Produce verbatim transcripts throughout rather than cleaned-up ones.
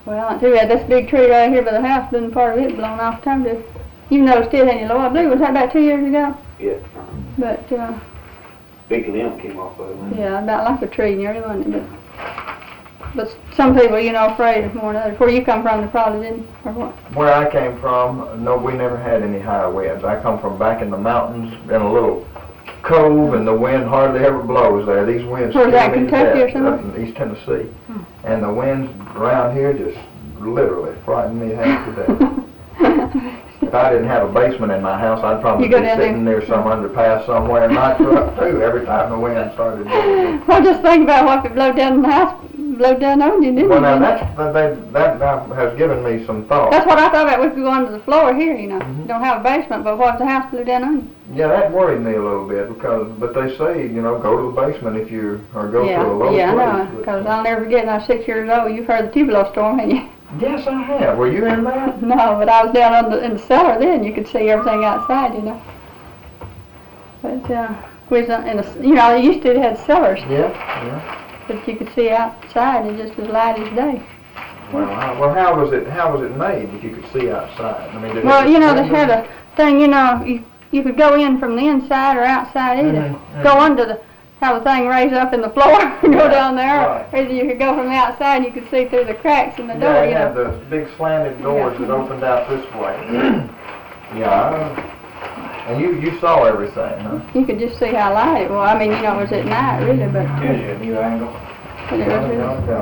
Well, too bad this big tree right here by the house, been part of it blown off time to. You noticed it, hadn't you, Lord? I believe was that about two years ago? Yeah. But, uh... big limb came off of it. Yeah, about like a tree nearly, wasn't it? But, but some people, you know, afraid of more than others. Where you come from, they probably didn't, or what? Where I came from, no, we never had any high winds. I come from back in the mountains in a little cove, and the wind hardly ever blows there. These winds Where's that, scare me to Kentucky or death, somewhere? up in East Tennessee. Hmm. And the winds around here just literally frighten me half to death. If I didn't have a basement in my house, I'd probably You be go down sitting there. near some underpass somewhere and knocked up too every time the wind started blowing. Well, just think about what if it blowed down in the house, blowed down on you, didn't Well, it? now that's, that, that, that, that has given me some thought. That's what I thought about. We could go under the floor here, you know. Mhm. Don't have a basement, but what if the house blew down on you? Yeah, that worried me a little bit because, but they say, you know, go to the basement if you, or go yeah, to a low yeah, place. I know. Because I'll never forget when I was six years old. You've heard the Tupelo storm, haven't you? Yes, I have. Were you in that? No, but I was down on the, in the cellar then. You could see everything outside, you know. But uh, we was in the, you know, they used to have cellars, Yeah, yeah. but you could see outside. It just was light as day. Well, how, well, how was it? How was it made that you could see outside? I mean, did Well, it you know, they windows? had a thing. You know, you you could go in from the inside or outside either. Mhm, mhm. Go under the. Have the thing raised up in the floor and go Right, down there, right. or either you could go from the outside and you could see through the cracks in the Yeah, door, they you had know. the big slanted doors Yeah. that opened out this way. Yeah. And you you saw everything, huh? You could just see how light it was. I mean, you know, it was at night, really, but, Gives you a new angle. but it was really.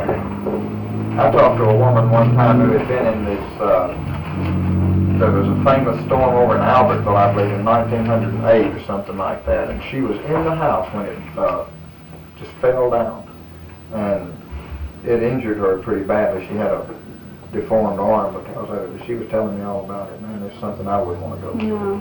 I talked to a woman one time who had been in this, uh, there was a famous storm over in Albertville, I believe, in nineteen oh eight or something like that, and she was in the house when it uh, just fell down, and it injured her pretty badly. She had a deformed arm because of it. She was telling me all about it. Man, it's something I wouldn't want to go through. No.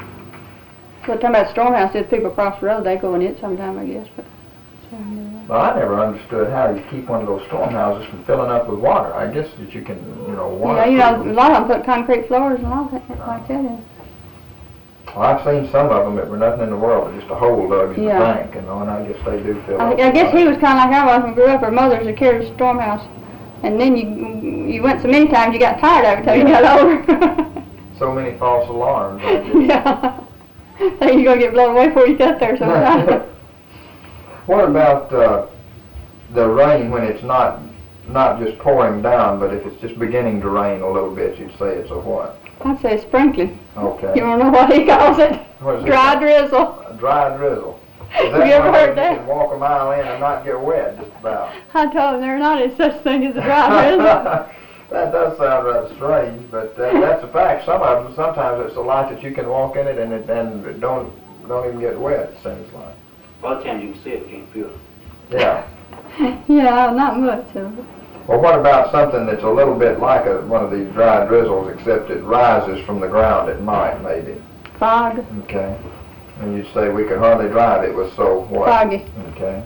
But talking about storm house, there's people across the road, they go in it sometime, I guess, but. Well, I never understood how you keep one of those storm houses from filling up with water. I guess that you can, you know, water. Yeah, you know, a lot of them put concrete floors and all that, like that in. Well, I've seen some of them that were nothing in the world, but just a hole dug in Yeah. the bank, you know, and I guess they do fill I, up. I with guess he water. was kind of like I was when we grew up. Our mothers had carried a storm house, and then you you went so many times you got tired of it till you got older. So many false alarms. I guess. Yeah. Think you're gonna get blown away before you got there sometime. What about uh, the rain when it's not not just pouring down, but if it's just beginning to rain a little bit? You'd say it's a what? I'd say sprinkling. Okay. You wanna know what he calls it? What is it? Dry drizzle. A dry drizzle. Is Have you ever one where heard that? You can walk a mile in and not get wet, just about. I told him there's not any such thing as a dry drizzle. That does sound rather strange, but uh, that's a fact. Some of them, sometimes it's so light that you can walk in it and it and it don't don't even get wet. It seems like. A lot of times you can see it, but you can't feel it. Yeah. Yeah, not much of it. Well, what about something that's a little bit like a, one of these dry drizzles, except it rises from the ground at night, maybe? Fog. Okay. And you'd say we could hardly drive. It was so what? Foggy. Okay.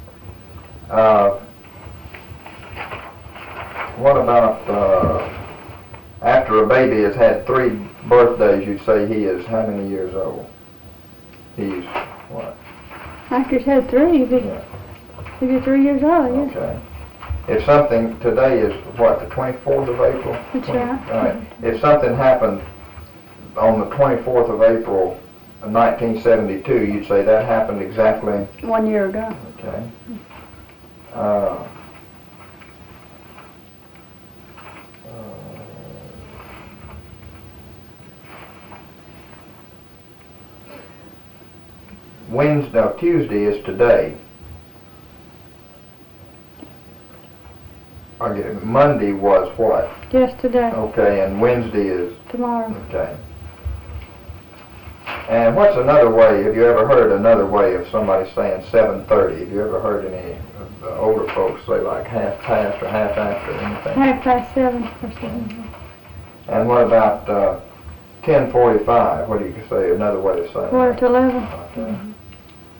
Uh, what about uh, after a baby has had three birthdays? You'd say he is how many years old? He's what? After he's had three, he'd be, Yeah. he'd be three years old, yeah. Okay. If something, today is what, the twenty-fourth of April? That's twenty right. All right. If something happened on the twenty-fourth of April, nineteen seventy-two, you'd say that happened exactly, One year ago. okay. Uh, Wednesday, no, Tuesday is today. I get it. Monday was what? Just today. Okay, and Wednesday is, Tomorrow. okay. And what's another way, have you ever heard another way of somebody saying seven thirty? Have you ever heard any of the older folks say like half past or half after or anything? Half past seven or seven. And what about uh, ten forty-five? What do you say, another way of saying Quarter that? to eleven. Okay.